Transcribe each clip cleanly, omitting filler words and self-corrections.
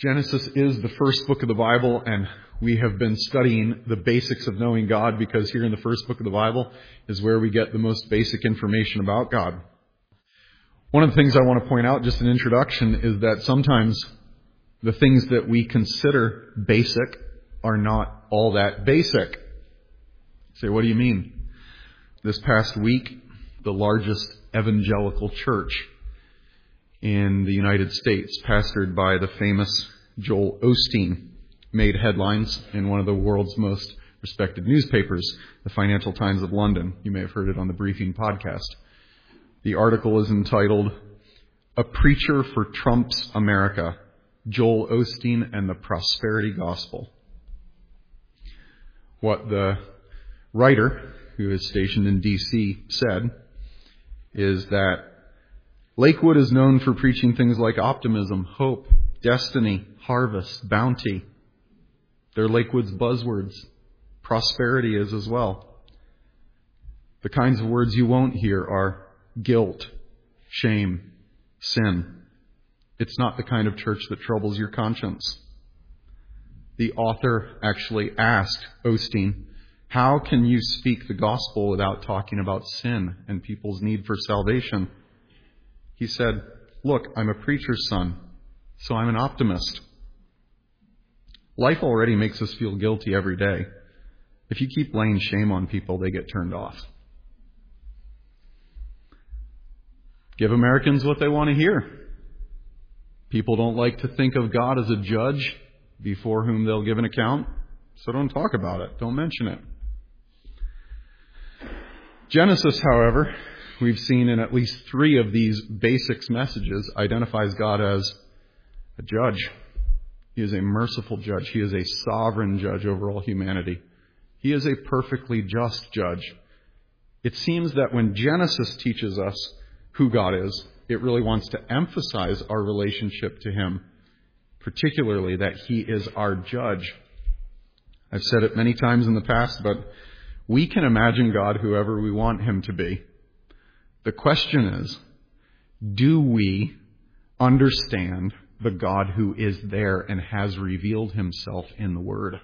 Genesis is the first book of the Bible, and we have been studying the basics of knowing God because here in the first book of the Bible is where we get the most basic information about God. One of the things I want to point out, just an introduction, is that sometimes the things that we consider basic are not all that basic. You say, what do you mean? This past week, the largest evangelical church in the United States, pastored by the famous Joel Osteen, made headlines in one of the world's most respected newspapers, the Financial Times of London. You may have heard it on the Briefing podcast. The article is entitled, "A Preacher for Trump's America, Joel Osteen and the Prosperity Gospel." What the writer, who is stationed in D.C., said is that Lakewood is known for preaching things like optimism, hope, destiny, harvest, bounty. They're Lakewood's buzzwords. Prosperity is as well. The kinds of words you won't hear are guilt, shame, sin. It's not the kind of church that troubles your conscience. The author actually asked Osteen, how can you speak the gospel without talking about sin and people's need for salvation? He said, look, I'm a preacher's son, so I'm an optimist. Life already makes us feel guilty every day. If you keep laying shame on people, they get turned off. Give Americans what they want to hear. People don't like to think of God as a judge before whom they'll give an account, so don't talk about it. Don't mention it. Genesis, however, we've seen in at least 3 of these basics messages, identifies God as a judge. He is a merciful judge. He is a sovereign judge over all humanity. He is a perfectly just judge. It seems that when Genesis teaches us who God is, it really wants to emphasize our relationship to Him, particularly that He is our judge. I've said it many times in the past, but we can imagine God whoever we want Him to be. The question is, do we understand the God who is there and has revealed Himself in the Word?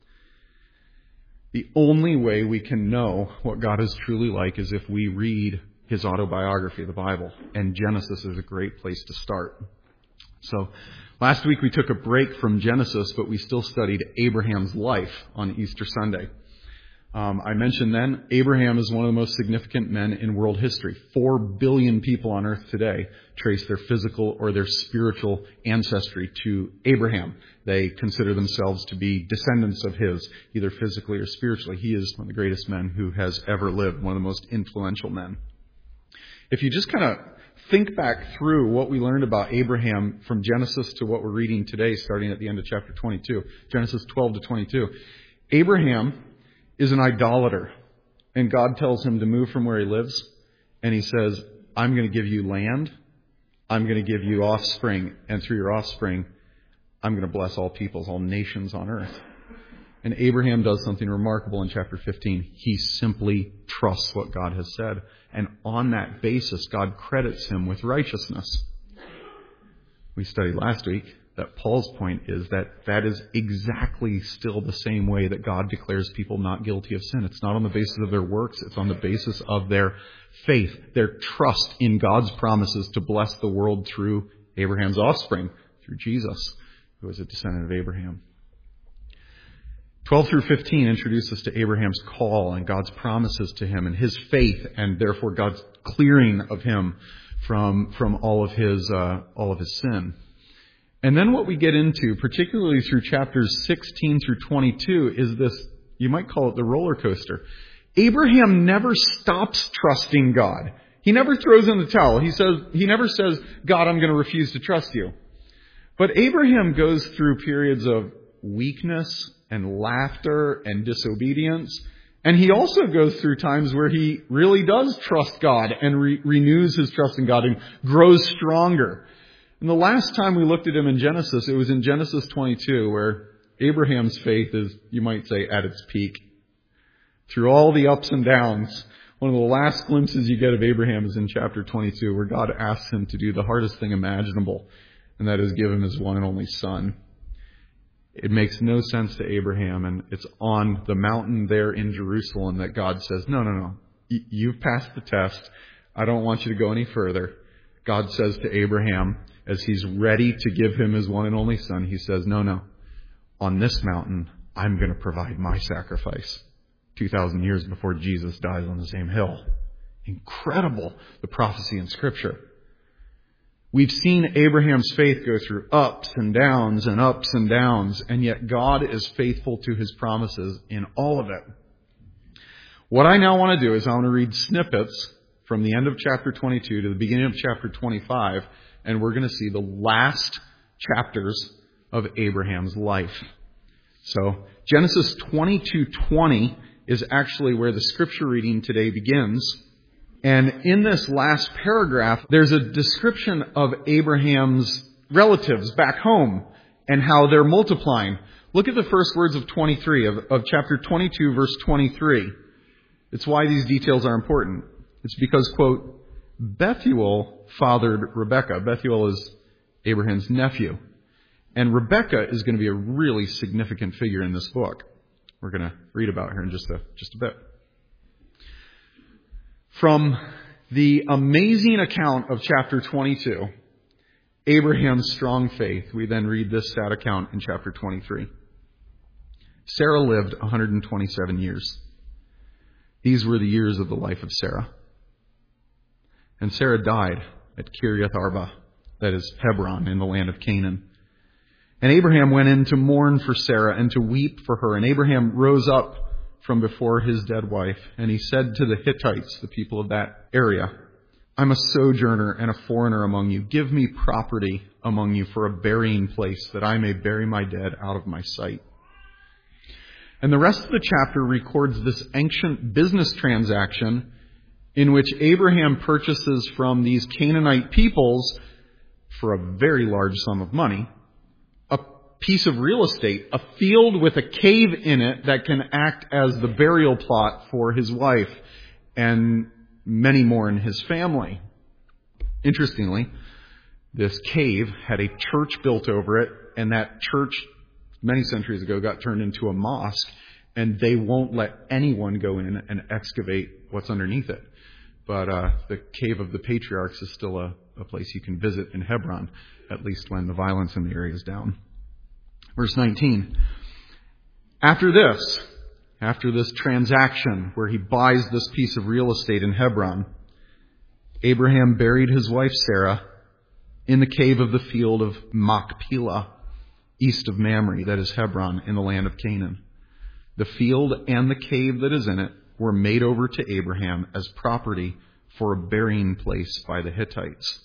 The only way we can know what God is truly like is if we read His autobiography, the Bible, and Genesis is a great place to start. So, last week we took a break from Genesis, but we still studied Abraham's life on Easter Sunday. I mentioned then, Abraham is one of the most significant men in world history. 4 billion people on earth today trace their physical or their spiritual ancestry to Abraham. They consider themselves to be descendants of his, either physically or spiritually. He is one of the greatest men who has ever lived, one of the most influential men. If you just kind of think back through what we learned about Abraham from Genesis to what we're reading today, starting at the end of chapter 22, Genesis 12 to 22, Abraham is an idolater, and God tells him to move from where he lives, and He says, I'm going to give you land, I'm going to give you offspring, and through your offspring, I'm going to bless all peoples, all nations on earth. And Abraham does something remarkable in chapter 15. He simply trusts what God has said, and on that basis, God credits him with righteousness. We studied last week that Paul's point is that is exactly still the same way that God declares people not guilty of sin. It's not on the basis of their works. It's on the basis of their faith, their trust in God's promises to bless the world through Abraham's offspring, through Jesus, who is a descendant of Abraham. 12 through 15 introduce us to Abraham's call and God's promises to him and his faith, and therefore God's clearing of him from all of his sin. And then what we get into, particularly through chapters 16 through 22, is this, you might call it the roller coaster. Abraham never stops trusting God. He never throws in the towel. He never says, God, I'm going to refuse to trust you. But Abraham goes through periods of weakness and laughter and disobedience. And he also goes through times where he really does trust God and renews his trust in God and grows stronger. And the last time we looked at him in Genesis, it was in Genesis 22, where Abraham's faith is, you might say, at its peak. Through all the ups and downs, one of the last glimpses you get of Abraham is in chapter 22, where God asks him to do the hardest thing imaginable, and that is give him his one and only son, It makes no sense to Abraham, and it's on the mountain there in Jerusalem that God says, no. You've passed the test. I don't want you to go any further. God says to Abraham, as he's ready to give him his one and only son, he says, no. On this mountain, I'm going to provide my sacrifice. 2,000 years before Jesus dies on the same hill. Incredible, the prophecy in Scripture. We've seen Abraham's faith go through ups and downs, and yet God is faithful to His promises in all of it. What I now want to do is I want to read snippets from the end of chapter 22 to the beginning of chapter 25, and we're going to see the last chapters of Abraham's life. So, Genesis 22:20 is actually where the scripture reading today begins. And in this last paragraph, there's a description of Abraham's relatives back home and how they're multiplying. Look at the first words of 23, of chapter 22, verse 23. It's why these details are important. It's because, quote, Bethuel fathered Rebekah. Bethuel is Abraham's nephew. And Rebekah is going to be a really significant figure in this book. We're going to read about her in just a bit. From the amazing account of chapter 22, Abraham's strong faith, we then read this sad account in chapter 23. Sarah lived 127 years. These were the years of the life of Sarah. And Sarah died at Kiriath Arba, that is Hebron, in the land of Canaan. And Abraham went in to mourn for Sarah and to weep for her. And Abraham rose up from before his dead wife, and he said to the Hittites, the people of that area, I'm a sojourner and a foreigner among you. Give me property among you for a burying place, that I may bury my dead out of my sight. And the rest of the chapter records this ancient business transaction in which Abraham purchases from these Canaanite peoples for a very large sum of money a piece of real estate, a field with a cave in it that can act as the burial plot for his wife and many more in his family. Interestingly, this cave had a church built over it, and that church many centuries ago got turned into a mosque, and they won't let anyone go in and excavate what's underneath it. But the Cave of the Patriarchs is still a place you can visit in Hebron, at least when the violence in the area is down. Verse 19. After this transaction where he buys this piece of real estate in Hebron, Abraham buried his wife Sarah in the cave of the field of Machpelah, east of Mamre, that is Hebron, in the land of Canaan. The field and the cave that is in it were made over to Abraham as property for a burying place by the Hittites.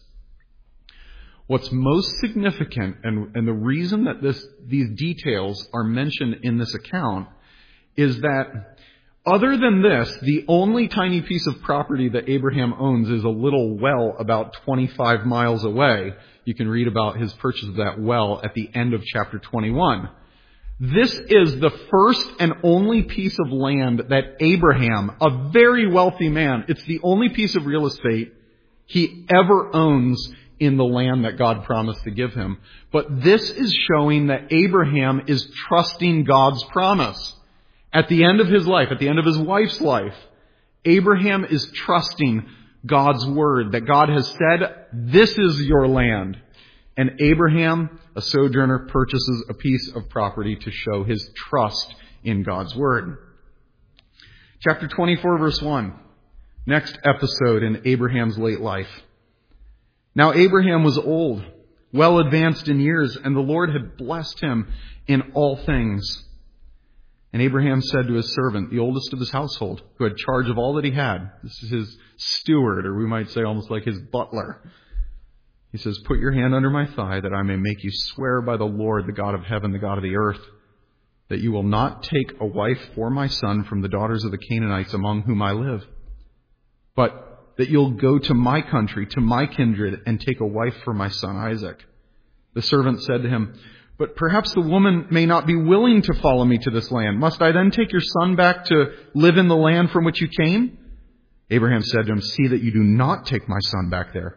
What's most significant, and the reason that these details are mentioned in this account, is that other than this, the only tiny piece of property that Abraham owns is a little well about 25 miles away. You can read about his purchase of that well at the end of chapter 21. This is the first and only piece of land that Abraham, a very wealthy man, it's the only piece of real estate he ever owns in the land that God promised to give him. But this is showing that Abraham is trusting God's promise. At the end of his life, at the end of his wife's life, Abraham is trusting God's word, that God has said, this is your land. And Abraham, a sojourner, purchases a piece of property to show his trust in God's word. Chapter 24, verse 1. Next episode in Abraham's late life. Now Abraham was old, well advanced in years, and the Lord had blessed him in all things. And Abraham said to his servant, the oldest of his household, who had charge of all that he had, this is his steward, or we might say almost like his butler. He says, put your hand under my thigh, that I may make you swear by the Lord, the God of heaven, the God of the earth, that you will not take a wife for my son from the daughters of the Canaanites among whom I live, but that you'll go to my country, to my kindred, and take a wife for my son Isaac. The servant said to him, but perhaps the woman may not be willing to follow me to this land. Must I then take your son back to live in the land from which you came? Abraham said to him, see that you do not take my son back there.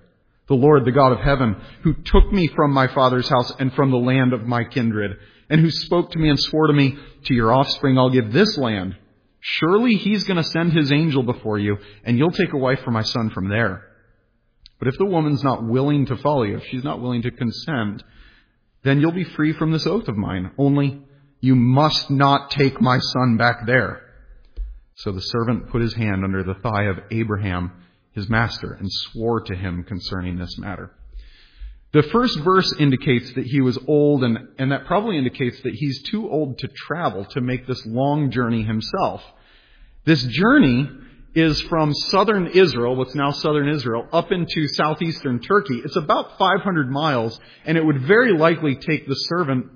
The Lord, the God of heaven, who took me from my father's house and from the land of my kindred, and who spoke to me and swore to me, to your offspring I'll give this land. Surely he's going to send his angel before you, and you'll take a wife for my son from there. But if the woman's not willing to follow you, if she's not willing to consent, then you'll be free from this oath of mine. Only you must not take my son back there. So the servant put his hand under the thigh of Abraham, his master, and swore to him concerning this matter. The first verse indicates that he was old, and that probably indicates that he's too old to travel, to make this long journey himself. This journey is from southern Israel, what's now southern Israel, up into southeastern Turkey. It's about 500 miles, and it would very likely take the servant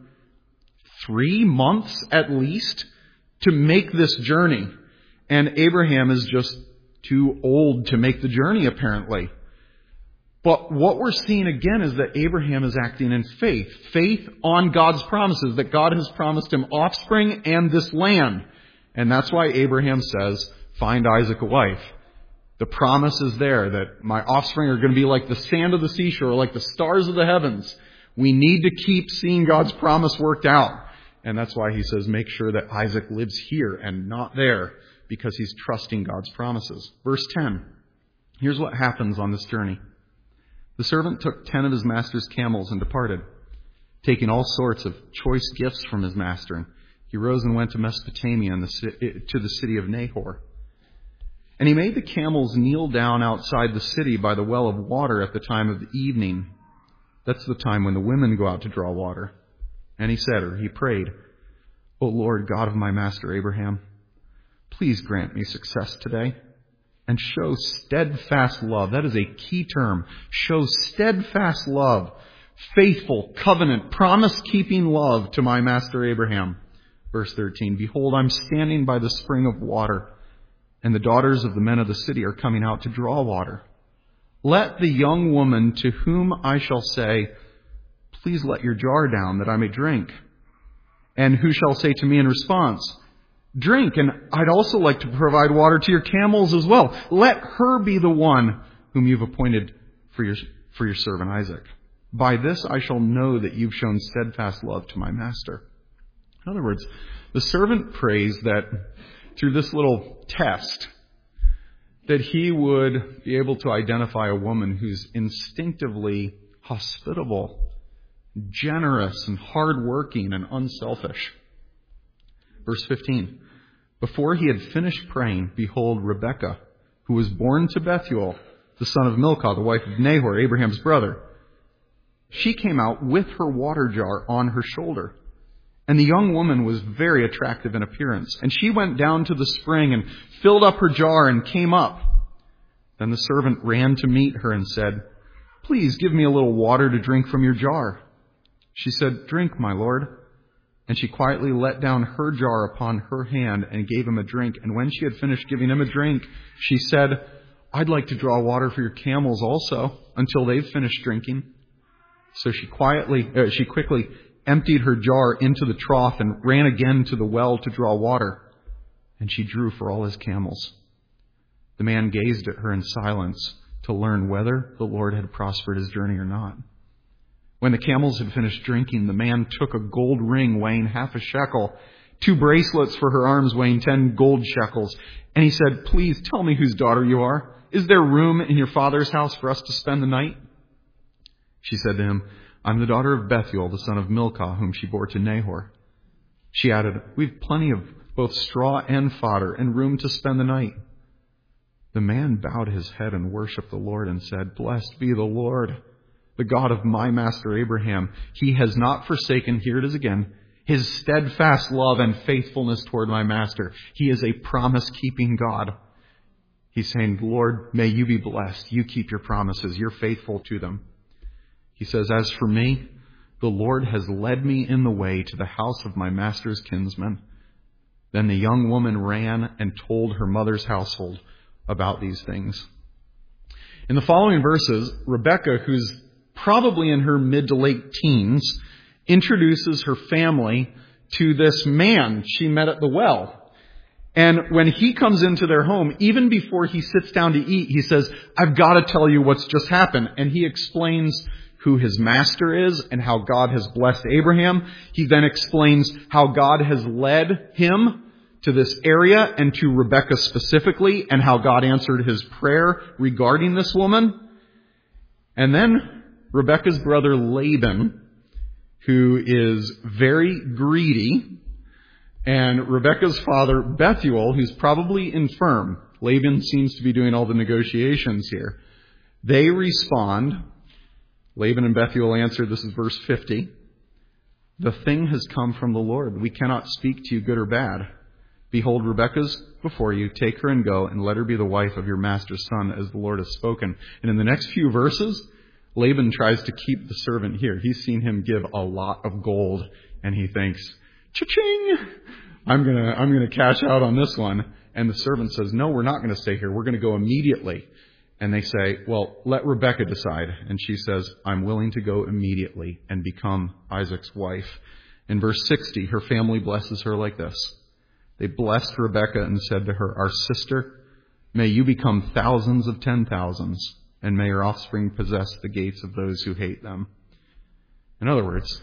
3 months at least to make this journey. And Abraham is just too old to make the journey, apparently. But what we're seeing again is that Abraham is acting in faith. Faith on God's promises, that God has promised him offspring and this land. And that's why Abraham says, find Isaac a wife. The promise is there that my offspring are going to be like the sand of the seashore, like the stars of the heavens. We need to keep seeing God's promise worked out. And that's why he says, make sure that Isaac lives here and not there, because he's trusting God's promises. Verse 10. Here's what happens on this journey. The servant took 10 of his master's camels and departed, taking all sorts of choice gifts from his master. And he rose and went to Mesopotamia to the city of Nahor. And he made the camels kneel down outside the city by the well of water at the time of the evening. That's the time when the women go out to draw water. And he said, or he prayed, O Lord, God of my master Abraham, please grant me success today and show steadfast love. That is a key term. Show steadfast love, faithful, covenant, promise-keeping love to my master Abraham. Verse 13, behold, I'm standing by the spring of water, and the daughters of the men of the city are coming out to draw water. Let the young woman to whom I shall say, please let your jar down that I may drink. And who shall say to me in response, drink, and I'd also like to provide water to your camels as well. Let her be the one whom you've appointed for your servant Isaac. By this I shall know that you've shown steadfast love to my master. In other words, the servant prays that through this little test, that he would be able to identify a woman who's instinctively hospitable, generous, and hardworking, and unselfish. Verse 15, before he had finished praying, behold, Rebekah, who was born to Bethuel, the son of Milcah, the wife of Nahor, Abraham's brother, she came out with her water jar on her shoulder. And the young woman was very attractive in appearance. And she went down to the spring and filled up her jar and came up. Then the servant ran to meet her and said, please give me a little water to drink from your jar. She said, drink, my lord. And she quietly let down her jar upon her hand and gave him a drink. And when she had finished giving him a drink, she said, I'd like to draw water for your camels also until they've finished drinking. So she quickly emptied her jar into the trough and ran again to the well to draw water. And she drew for all his camels. The man gazed at her in silence to learn whether the Lord had prospered his journey or not. When the camels had finished drinking, the man took a gold ring weighing half a shekel, 2 bracelets for her arms weighing 10 gold shekels. And he said, please tell me whose daughter you are. Is there room in your father's house for us to spend the night? She said to him, I'm the daughter of Bethuel, the son of Milcah, whom she bore to Nahor. She added, we've plenty of both straw and fodder and room to spend the night. The man bowed his head and worshipped the Lord and said, blessed be the Lord, the God of my master Abraham. He has not forsaken, here it is again, his steadfast love and faithfulness toward my master. He is a promise-keeping God. He's saying, Lord, may you be blessed. You keep your promises. You're faithful to them. He says, as for me, the Lord has led me in the way to the house of my master's kinsman. Then the young woman ran and told her mother's household about these things. In the following verses, Rebekah, who's probably in her mid to late teens, introduces her family to this man she met at the well. And when he comes into their home, even before he sits down to eat, he says, I've got to tell you what's just happened. And he explains who his master is and how God has blessed Abraham. He then explains how God has led him to this area and to Rebekah specifically, and how God answered his prayer regarding this woman. And then Rebekah's brother Laban, who is very greedy, and Rebekah's father, Bethuel, who's probably infirm. Laban seems to be doing all the negotiations here. They respond. Laban and Bethuel answer, this is verse 50. The thing has come from the Lord. We cannot speak to you good or bad. Behold, Rebekah's before you. Take her and go, and let her be the wife of your master's son, as the Lord has spoken. And in the next few verses, Laban tries to keep the servant here. He's seen him give a lot of gold, and he thinks, cha-ching! I'm gonna cash out on this one. And the servant says, no, we're not going to stay here. We're going to go immediately. And they say, well, let Rebekah decide. And she says, I'm willing to go immediately and become Isaac's wife. In verse 60, her family blesses her like this. They blessed Rebekah and said to her, our sister, may you become thousands of 10,000s, and may your offspring possess the gates of those who hate them. In other words,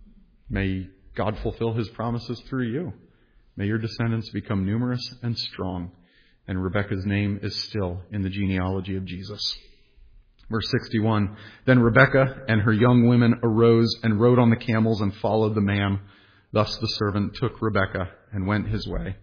may God fulfill his promises through you. May your descendants become numerous and strong. And Rebekah's name is still in the genealogy of Jesus. Verse 61, then Rebekah and her young women arose and rode on the camels and followed the man. Thus the servant took Rebekah and went his way.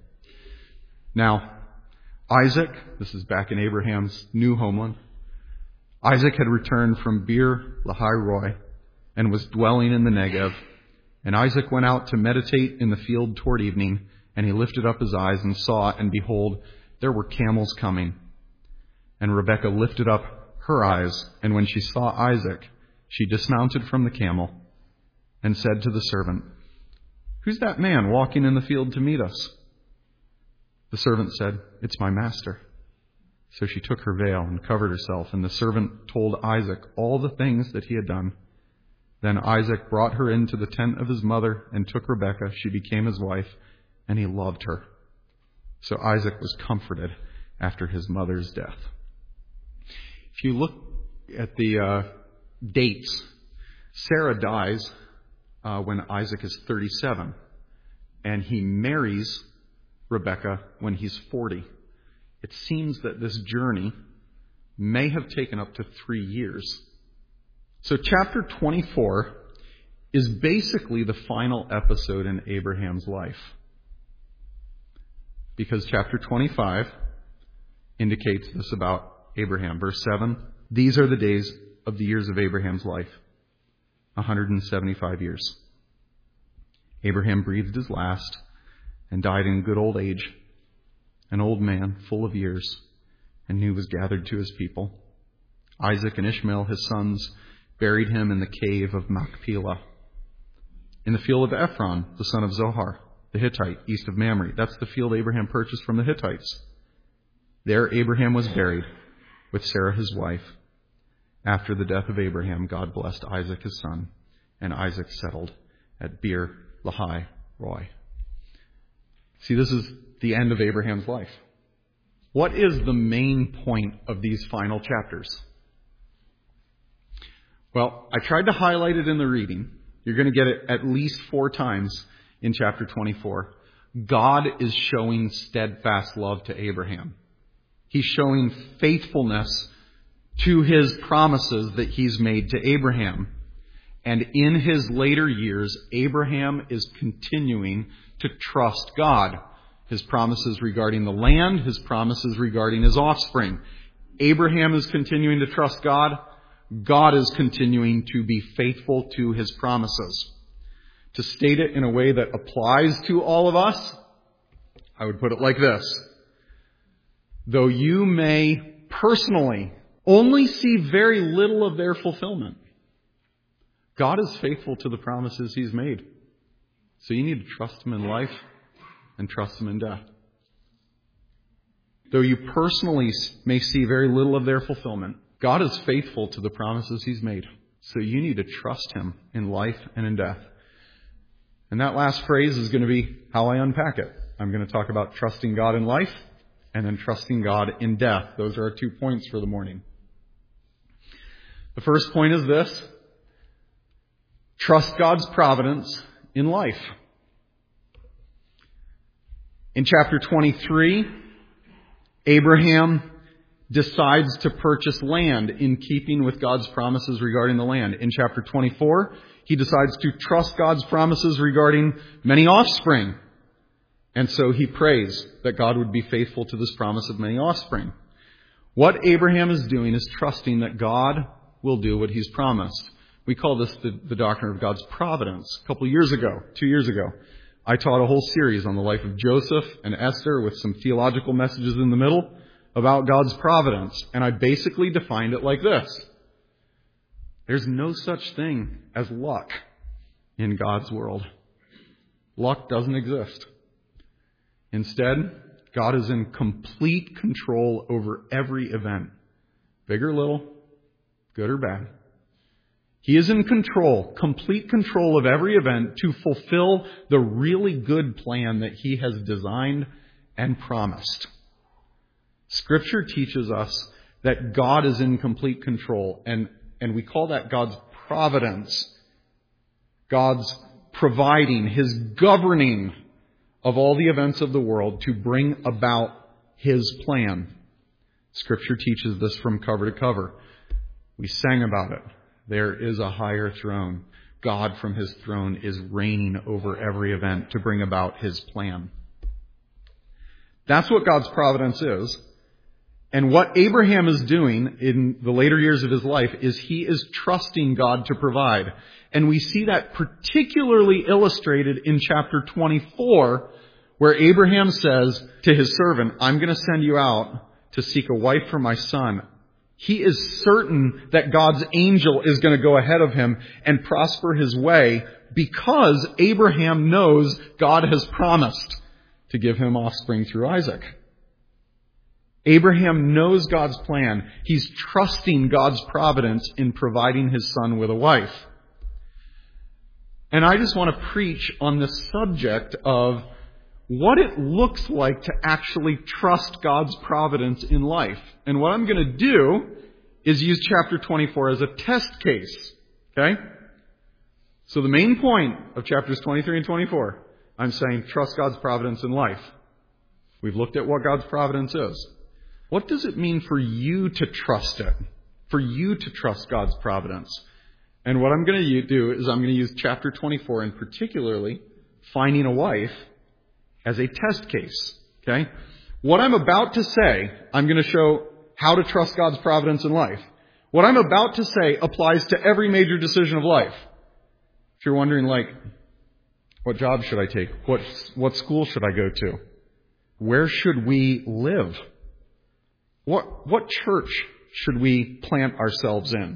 Now, Isaac, this is back in Abraham's new homeland, Isaac had returned from Beer Lahai Roi and was dwelling in the Negev. And Isaac went out to meditate in the field toward evening, and he lifted up his eyes and saw, and behold, there were camels coming. And Rebekah lifted up her eyes, and when she saw Isaac, she dismounted from the camel and said to the servant, who's that man walking in the field to meet us? The servant said, it's my master. So she took her veil and covered herself, and the servant told Isaac all the things that he had done. Then Isaac brought her into the tent of his mother and took Rebekah. She became his wife, and he loved her. So Isaac was comforted after his mother's death. If you look at the dates, Sarah dies when Isaac is 37, and he marries Rebekah when he's 40. It seems that this journey may have taken up to 3 years. So chapter 24 is basically the final episode in Abraham's life. Because chapter 25 indicates this about Abraham. Verse 7, these are the days of the years of Abraham's life, 175 years. Abraham breathed his last and died in good old age, an old man full of years, and he was gathered to his people. Isaac and Ishmael, his sons, buried him in the cave of Machpelah, in the field of Ephron, the son of Zohar, the Hittite, east of Mamre. That's the field Abraham purchased from the Hittites. There Abraham was buried with Sarah his wife. After the death of Abraham, God blessed Isaac his son, and Isaac settled at Beer Lahai Roi. See, this is the end of Abraham's life. What is the main point of these final chapters? Well, I tried to highlight it in the reading. You're going to get it at least 4 times in chapter 24. God is showing steadfast love to Abraham. He's showing faithfulness to his promises that he's made to Abraham. And in his later years, Abraham is continuing to trust God. His promises regarding the land, his promises regarding his offspring. Abraham is continuing to trust God. God is continuing to be faithful to his promises. To state it in a way that applies to all of us, I would put it like this. Though you may personally only see very little of their fulfillment, God is faithful to the promises he's made. So you need to trust him in life and trust him in death. Though you personally may see very little of their fulfillment, God is faithful to the promises he's made. So you need to trust him in life and in death. And that last phrase is going to be how I unpack it. I'm going to talk about trusting God in life and then trusting God in death. Those are our 2 points for the morning. The first point is this: trust God's providence in life. In chapter 23, Abraham decides to purchase land in keeping with God's promises regarding the land. In chapter 24, he decides to trust God's promises regarding many offspring. And so he prays that God would be faithful to this promise of many offspring. What Abraham is doing is trusting that God will do what he's promised. We call this the doctrine of God's providence. A couple of years ago, 2 years ago, I taught a whole series on the life of Joseph and Esther with some theological messages in the middle about God's providence. And I basically defined it like this: there's no such thing as luck in God's world. Luck doesn't exist. Instead, God is in complete control over every event, big or little, good or bad. He is in control, complete control of every event to fulfill the really good plan that he has designed and promised. Scripture teaches us that God is in complete control, and we call that God's providence, God's providing, his governing of all the events of the world to bring about his plan. Scripture teaches this from cover to cover. We sang about it. There is a higher throne. God from his throne is reigning over every event to bring about his plan. That's what God's providence is. And what Abraham is doing in the later years of his life is he is trusting God to provide. And we see that particularly illustrated in chapter 24, where Abraham says to his servant, I'm going to send you out to seek a wife for my son. He is certain that God's angel is going to go ahead of him and prosper his way because Abraham knows God has promised to give him offspring through Isaac. Abraham knows God's plan. He's trusting God's providence in providing his son with a wife. And I just want to preach on the subject of what it looks like to actually trust God's providence in life. And what I'm going to do is use chapter 24 as a test case. Okay? So the main point of chapters 23 and 24, I'm saying trust God's providence in life. We've looked at what God's providence is. What does it mean for you to trust it? For you to trust God's providence? And what I'm going to do is I'm going to use chapter 24 and particularly finding a wife as a test case. Okay? What I'm about to say, I'm going to show how to trust God's providence in life. What I'm about to say applies to every major decision of life. If you're wondering, like, what job should I take? What school should I go to? Where should we live? What church should we plant ourselves in?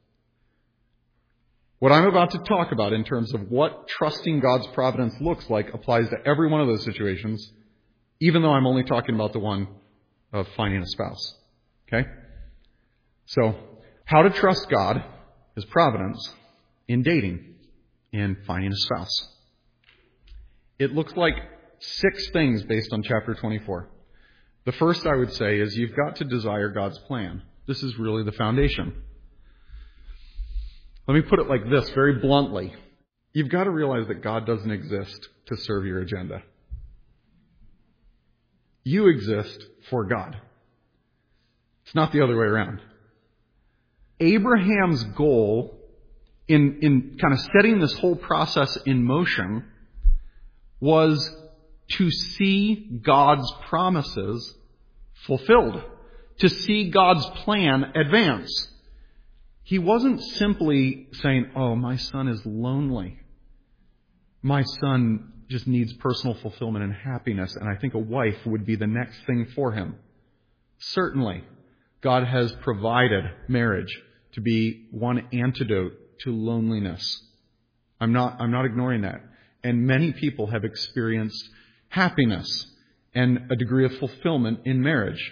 What I'm about to talk about in terms of what trusting God's providence looks like applies to every one of those situations, even though I'm only talking about the one of finding a spouse. Okay? So, how to trust God, his providence, in dating and finding a spouse. It looks like 6 things based on chapter 24. The first I would say is you've got to desire God's plan. This is really the foundation. Let me put it like this, very bluntly. You've got to realize that God doesn't exist to serve your agenda. You exist for God. It's not the other way around. Abraham's goal in kind of setting this whole process in motion was to see God's promises fulfilled, to see God's plan advance. He wasn't simply saying, oh, my son is lonely. My son just needs personal fulfillment and happiness, and I think a wife would be the next thing for him. Certainly, God has provided marriage to be one antidote to loneliness. I'm not ignoring that. And many people have experienced happiness and a degree of fulfillment in marriage.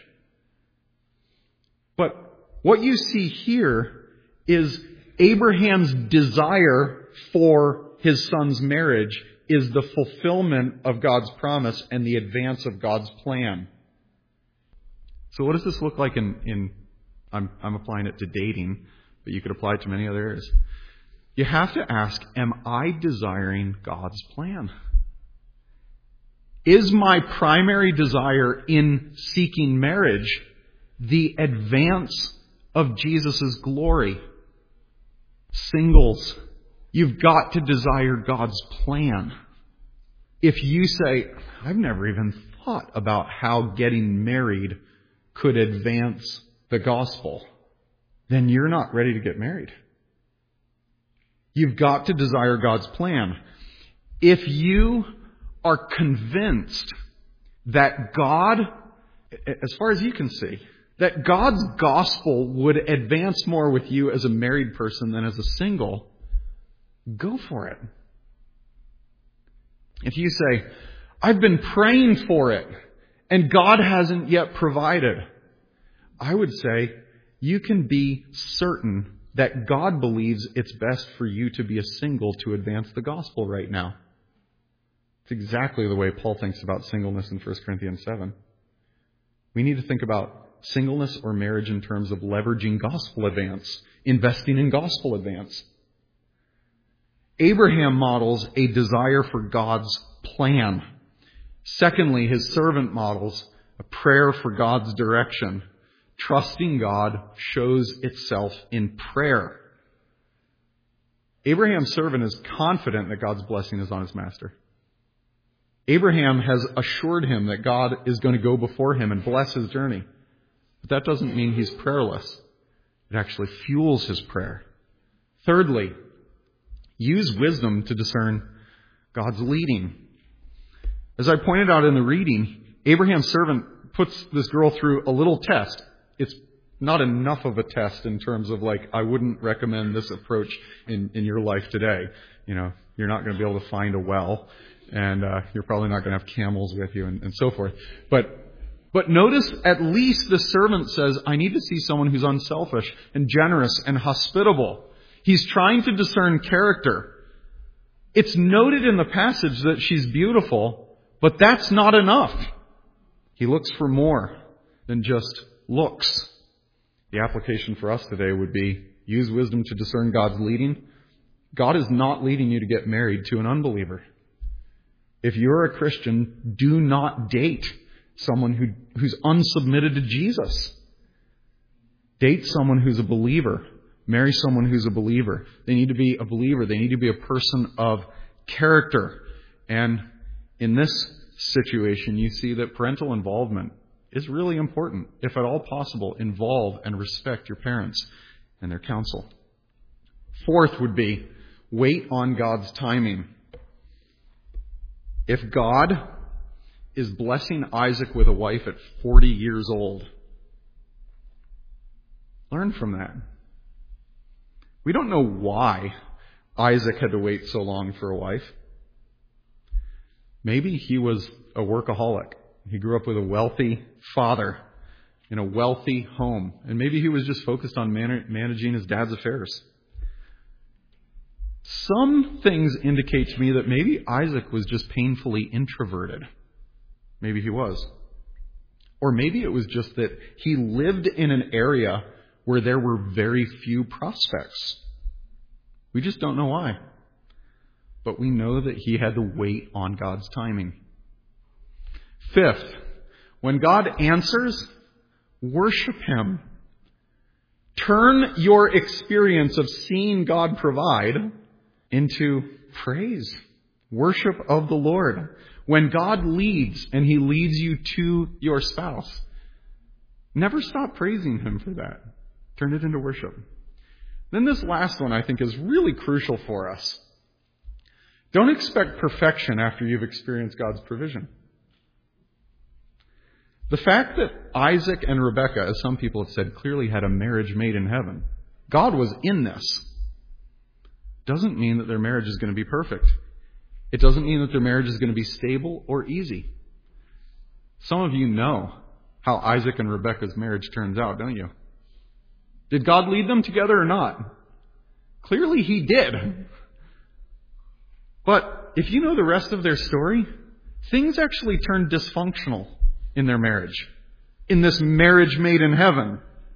But what you see here is Abraham's desire for his son's marriage is the fulfillment of God's promise and the advance of God's plan. So what does this look like I'm applying it to dating, but you could apply it to many other areas. You have to ask, am I desiring God's plan? Is my primary desire in seeking marriage the advance of Jesus' glory? Singles, you've got to desire God's plan. If you say, I've never even thought about how getting married could advance the gospel, then you're not ready to get married. You've got to desire God's plan. If you are convinced that God, as far as you can see, that God's gospel would advance more with you as a married person than as a single, go for it. If you say, I've been praying for it and God hasn't yet provided, I would say you can be certain that God believes it's best for you to be a single to advance the gospel right now. It's exactly the way Paul thinks about singleness in 1 Corinthians 7. We need to think about singleness or marriage in terms of leveraging gospel advance, investing in gospel advance. Abraham models a desire for God's plan. Secondly, his servant models a prayer for God's direction. Trusting God shows itself in prayer. Abraham's servant is confident that God's blessing is on his master. Abraham has assured him that God is going to go before him and bless his journey. But that doesn't mean he's prayerless. It actually fuels his prayer. Thirdly, use wisdom to discern God's leading. As I pointed out in the reading, Abraham's servant puts this girl through a little test. It's not enough of a test in terms of I wouldn't recommend this approach in your life today. You're not going to be able to find a well, and you're probably not going to have camels with you and so forth. But notice at least the servant says, I need to see someone who's unselfish and generous and hospitable. He's trying to discern character. It's noted in the passage that she's beautiful, but that's not enough. He looks for more than just looks. The application for us today would be use wisdom to discern God's leading. God is not leading you to get married to an unbeliever. If you're a Christian, do not date someone who's unsubmitted to Jesus. Date someone who's a believer. Marry someone who's a believer. They need to be a believer. They need to be a person of character. And in this situation, you see that parental involvement is really important. If at all possible, involve and respect your parents and their counsel. Fourth would be, wait on God's timing. If God is blessing Isaac with a wife at 40 years old, learn from that. We don't know why Isaac had to wait so long for a wife. Maybe he was a workaholic. He grew up with a wealthy father in a wealthy home. And maybe he was just focused on managing his dad's affairs. Some things indicate to me that maybe Isaac was just painfully introverted. Maybe he was. Or maybe it was just that he lived in an area where there were very few prospects. We just don't know why. But we know that he had to wait on God's timing. Fifth, when God answers, worship Him. Turn your experience of seeing God provide into praise, worship of the Lord. When God leads and He leads you to your spouse, never stop praising Him for that. Turn it into worship. Then this last one I think is really crucial for us. Don't expect perfection after you've experienced God's provision. The fact that Isaac and Rebekah, as some people have said, clearly had a marriage made in heaven. God was in this. Doesn't mean that their marriage is going to be perfect. It doesn't mean that their marriage is going to be stable or easy. Some of you know how Isaac and Rebekah's marriage turns out, don't you? Did God lead them together or not? Clearly He did. But if you know the rest of their story, things actually turn dysfunctional in their marriage. In this marriage made in heaven,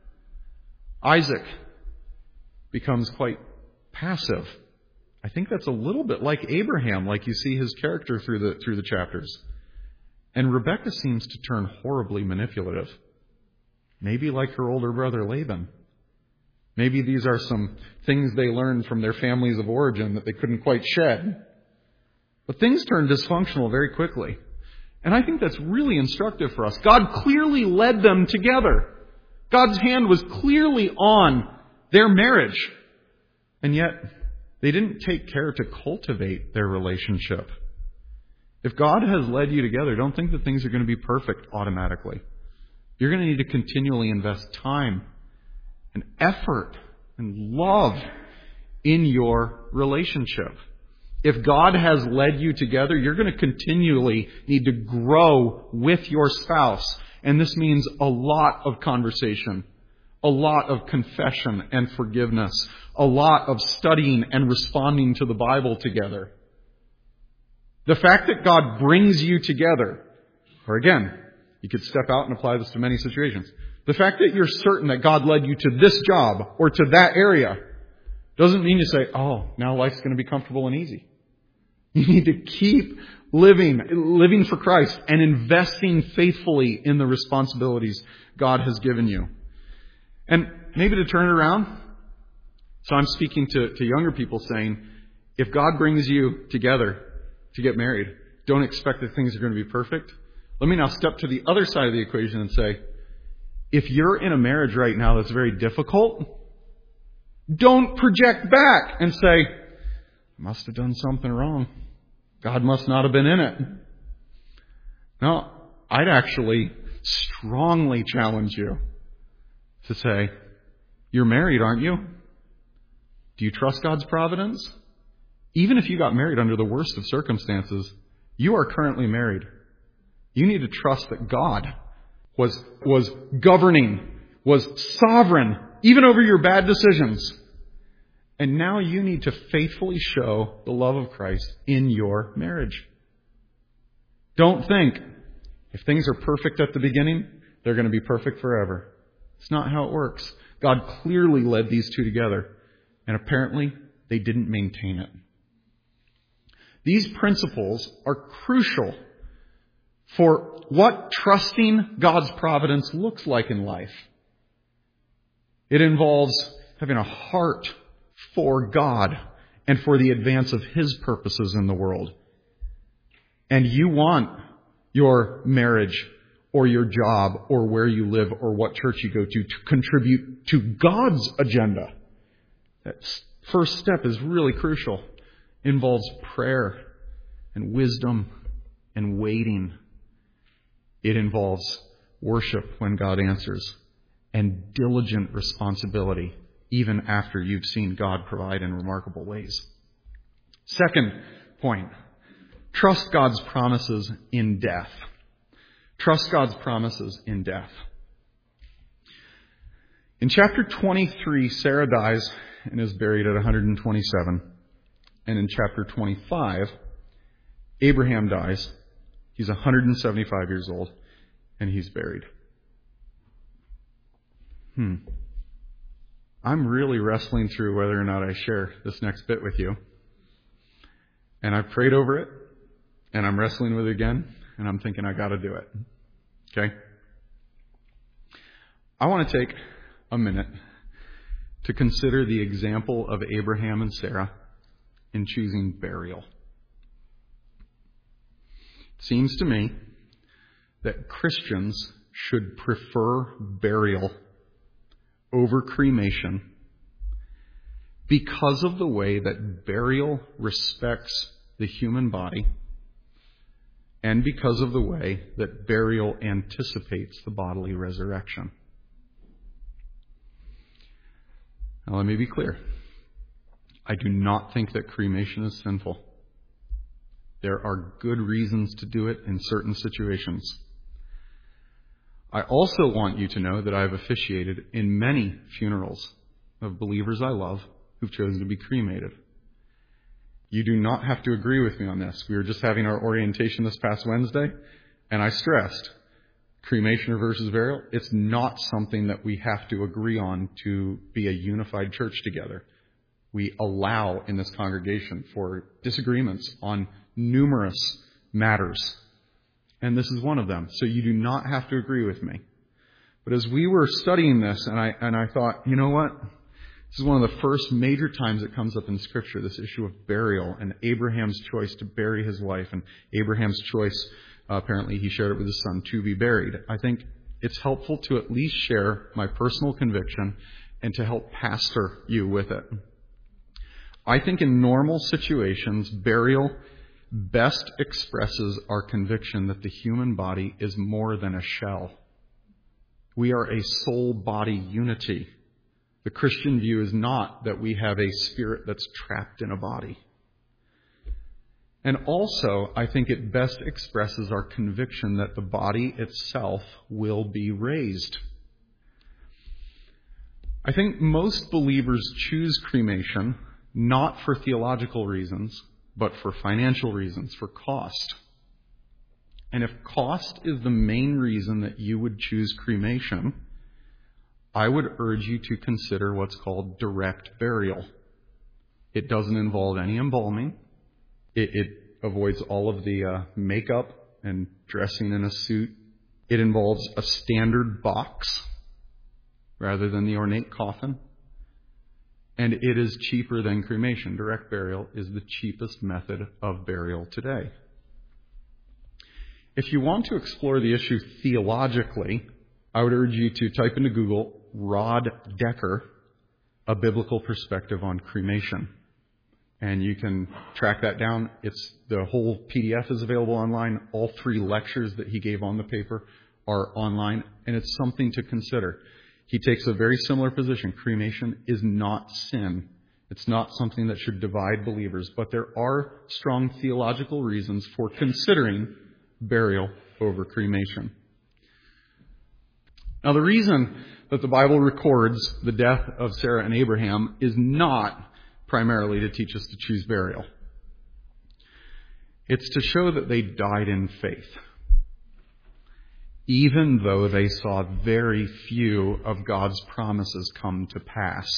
Isaac becomes quite passive. I think that's a little bit like Abraham, like you see his character through the chapters. And Rebekah seems to turn horribly manipulative. Maybe like her older brother Laban. Maybe these are some things they learned from their families of origin that they couldn't quite shed. But things turn dysfunctional very quickly. And I think that's really instructive for us. God clearly led them together. God's hand was clearly on their marriage. And yet, they didn't take care to cultivate their relationship. If God has led you together, don't think that things are going to be perfect automatically. You're going to need to continually invest time and effort and love in your relationship. If God has led you together, you're going to continually need to grow with your spouse. And this means a lot of conversation, a lot of confession and forgiveness, a lot of studying and responding to the Bible together. The fact that God brings you together, or again, you could step out and apply this to many situations. The fact that you're certain that God led you to this job or to that area doesn't mean you say, oh, now life's going to be comfortable and easy. You need to keep living for Christ and investing faithfully in the responsibilities God has given you. And maybe to turn it around, so I'm speaking to younger people saying, if God brings you together to get married, don't expect that things are going to be perfect. Let me now step to the other side of the equation and say, if you're in a marriage right now that's very difficult, don't project back and say, I must have done something wrong. God must not have been in it. No, I'd actually strongly challenge you to say, you're married, aren't you? Do you trust God's providence? Even if you got married under the worst of circumstances, you are currently married. You need to trust that God was governing, was sovereign, even over your bad decisions. And now you need to faithfully show the love of Christ in your marriage. Don't think, if things are perfect at the beginning, they're going to be perfect forever. It's not how it works. God clearly led these two together, and apparently they didn't maintain it. These principles are crucial for what trusting God's providence looks like in life. It involves having a heart for God and for the advance of His purposes in the world. And you want your marriage or your job or where you live or what church you go to contribute to God's agenda. That first step is really crucial. It involves prayer and wisdom and waiting. It involves worship when God answers and diligent responsibility even after you've seen God provide in remarkable ways. Second point, trust God's promises in death. Trust God's promises in death. In chapter 23, Sarah dies and is buried at 127. And in chapter 25, Abraham dies. He's 175 years old, and he's buried. I'm really wrestling through whether or not I share this next bit with you. And I've prayed over it, and I'm wrestling with it again, and I'm thinking I got to do it. Okay? I want to take a minute to consider the example of Abraham and Sarah in choosing burial. It seems to me that Christians should prefer burial over cremation because of the way that burial respects the human body and because of the way that burial anticipates the bodily resurrection. Now, let me be clear. I do not think that cremation is sinful. There are good reasons to do it in certain situations. I also want you to know that I've officiated in many funerals of believers I love who've chosen to be cremated. You do not have to agree with me on this. We were just having our orientation this past Wednesday, and I stressed cremation versus burial. It's not something that we have to agree on to be a unified church together. We allow in this congregation for disagreements on numerous matters. And this is one of them. So you do not have to agree with me. But as we were studying this, and I thought, you know what? This is one of the first major times it comes up in Scripture, this issue of burial and Abraham's choice to bury his wife and Abraham's choice, apparently he shared it with his son, to be buried. I think it's helpful to at least share my personal conviction and to help pastor you with it. I think in normal situations, burial best expresses our conviction that the human body is more than a shell. We are a soul-body unity. The Christian view is not that we have a spirit that's trapped in a body. And also, I think it best expresses our conviction that the body itself will be raised. I think most believers choose cremation not for theological reasons, but for financial reasons, for cost. And if cost is the main reason that you would choose cremation, I would urge you to consider what's called direct burial. It doesn't involve any embalming. It avoids all of the makeup and dressing in a suit. It involves a standard box rather than the ornate coffin. And it is cheaper than cremation. Direct burial is the cheapest method of burial today. If you want to explore the issue theologically, I would urge you to type into Google Rod Decker, A Biblical Perspective on Cremation. And you can track that down. The whole PDF is available online. All 3 lectures that he gave on the paper are online, and it's something to consider. He takes a very similar position. Cremation is not sin. It's not something that should divide believers, but there are strong theological reasons for considering burial over cremation. Now, the reason that the Bible records the death of Sarah and Abraham is not primarily to teach us to choose burial. It's to show that they died in faith, even though they saw very few of God's promises come to pass.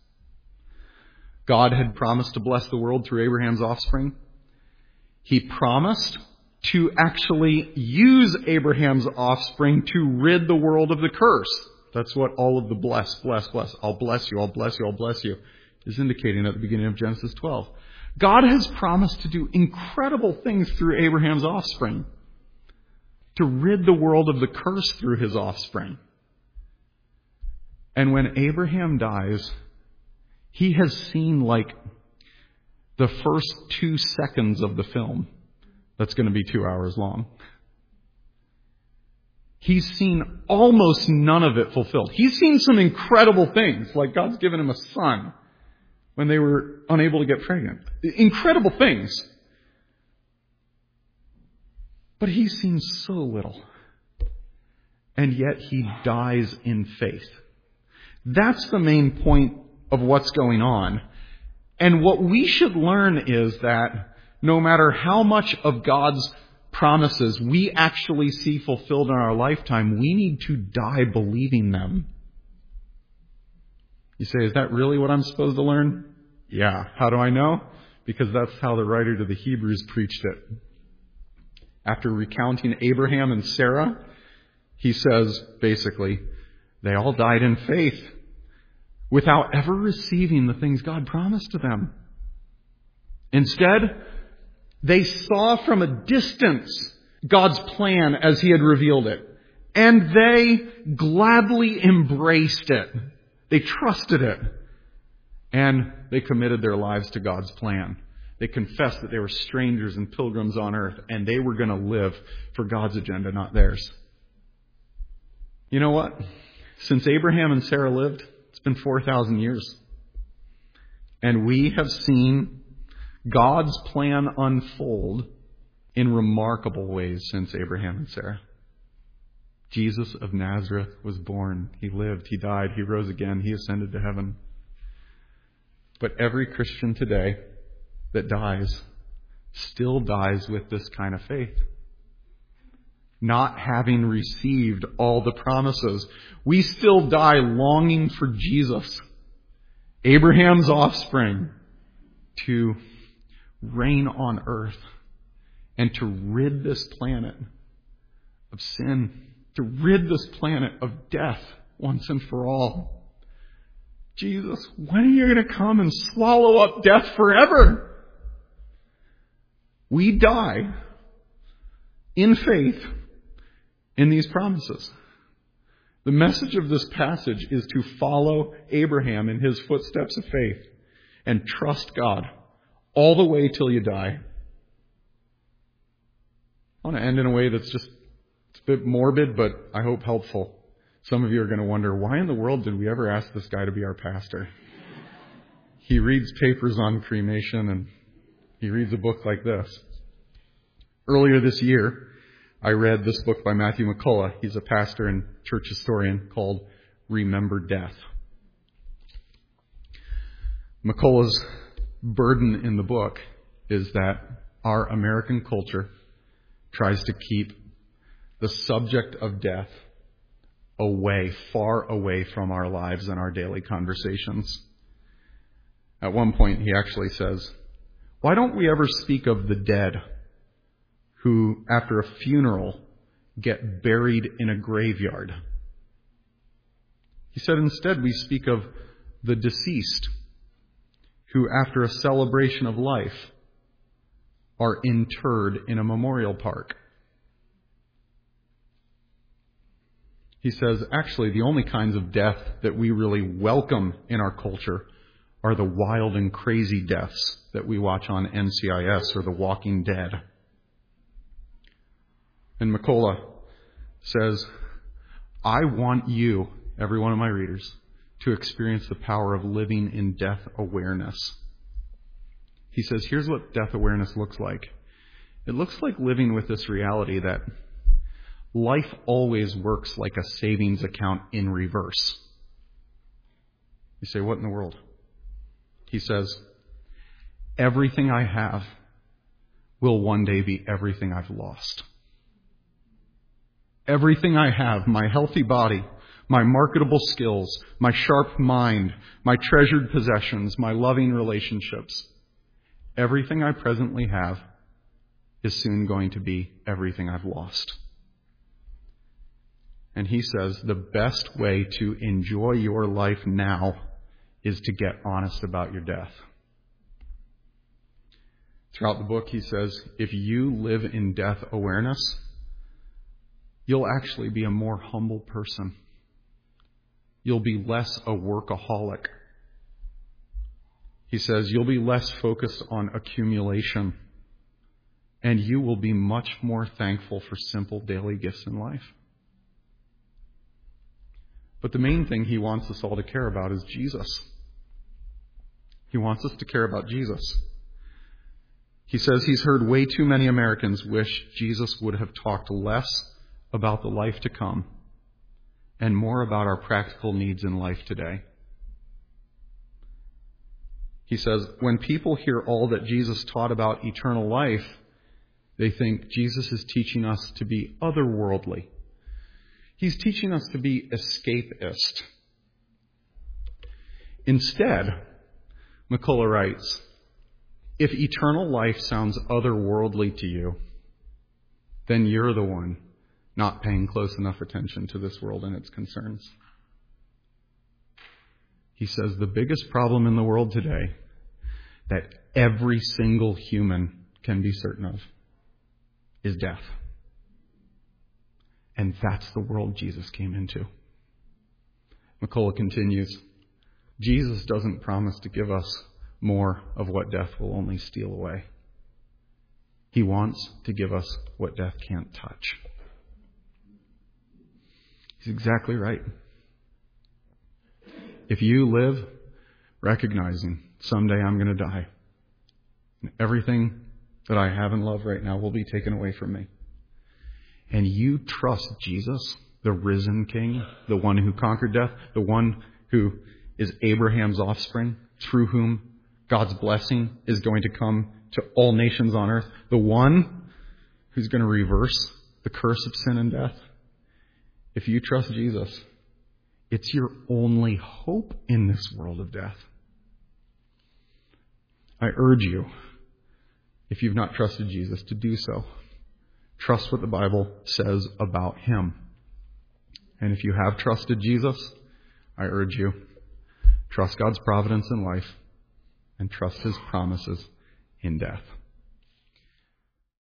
God had promised to bless the world through Abraham's offspring. He promised to actually use Abraham's offspring to rid the world of the curse. That's what all of the bless, I'll bless you, I'll bless you, I'll bless you is indicating at the beginning of Genesis 12. God has promised to do incredible things through Abraham's offspring, to rid the world of the curse through his offspring. And when Abraham dies, he has seen like the first 2 seconds of the film that's going to be 2 hours long. He's seen almost none of it fulfilled. He's seen some incredible things, like God's given him a son when they were unable to get pregnant. Incredible things. But he's seen so little. And yet he dies in faith. That's the main point of what's going on. And what we should learn is that no matter how much of God's promises we actually see fulfilled in our lifetime, we need to die believing them. You say, is that really what I'm supposed to learn? Yeah. How do I know? Because that's how the writer to the Hebrews preached it. After recounting Abraham and Sarah, he says, basically, they all died in faith without ever receiving the things God promised to them. Instead, they saw from a distance God's plan as he had revealed it. And they gladly embraced it. They trusted it. And they committed their lives to God's plan. They confessed that they were strangers and pilgrims on earth, and they were going to live for God's agenda, not theirs. You know what? Since Abraham and Sarah lived, it's been 4,000 years. And we have seen God's plan unfold in remarkable ways since Abraham and Sarah. Jesus of Nazareth was born. He lived. He died. He rose again. He ascended to heaven. But every Christian today that dies still dies with this kind of faith. Not having received all the promises. We still die longing for Jesus, Abraham's offspring, to reign on earth and to rid this planet of sin, to rid this planet of death once and for all. Jesus, when are you going to come and swallow up death forever? We die in faith in these promises. The message of this passage is to follow Abraham in his footsteps of faith and trust God all the way till you die. I want to end in a way that's it's a bit morbid, but I hope helpful. Some of you are going to wonder, why in the world did we ever ask this guy to be our pastor? He reads papers on cremation and he reads a book like this. Earlier this year, I read this book by Matthew McCullough. He's a pastor and church historian, called Remember Death. McCullough's burden in the book is that our American culture tries to keep the subject of death far away from our lives and our daily conversations. At one point, he actually says, "Why don't we ever speak of the dead who, after a funeral, get buried in a graveyard?" He said, "Instead, we speak of the deceased who, after a celebration of life, are interred in a memorial park." He says, actually, the only kinds of death that we really welcome in our culture are the wild and crazy deaths that we watch on NCIS or The Walking Dead. And McCullough says, "I want you, every one of my readers, to experience the power of living in death awareness." He says, here's what death awareness looks like. It looks like living with this reality that life always works like a savings account in reverse. You say, what in the world? He says, everything I have will one day be everything I've lost. Everything I have, my healthy body, my marketable skills, my sharp mind, my treasured possessions, my loving relationships, everything I presently have is soon going to be everything I've lost. And he says the best way to enjoy your life now is to get honest about your death. Throughout the book, he says, if you live in death awareness, you'll actually be a more humble person. You'll be less a workaholic. He says you'll be less focused on accumulation, and you will be much more thankful for simple daily gifts in life. But the main thing he wants us all to care about is Jesus. He wants us to care about Jesus. He says he's heard way too many Americans wish Jesus would have talked less about the life to come and more about our practical needs in life today. He says, when people hear all that Jesus taught about eternal life, they think Jesus is teaching us to be otherworldly. He's teaching us to be escapist. Instead, McCullough writes, if eternal life sounds otherworldly to you, then you're the one not paying close enough attention to this world and its concerns. He says the biggest problem in the world today that every single human can be certain of is death. And that's the world Jesus came into. McCullough continues, Jesus doesn't promise to give us more of what death will only steal away. He wants to give us what death can't touch. He's exactly right. If you live recognizing someday I'm going to die, and everything that I have and love right now will be taken away from me, and you trust Jesus, the risen King, the one who conquered death, the one who is Abraham's offspring, through whom God's blessing is going to come to all nations on earth. The one who's going to reverse the curse of sin and death. If you trust Jesus, it's your only hope in this world of death. I urge you, if you've not trusted Jesus, to do so. Trust what the Bible says about him. And if you have trusted Jesus, I urge you, trust God's providence in life and trust his promises in death.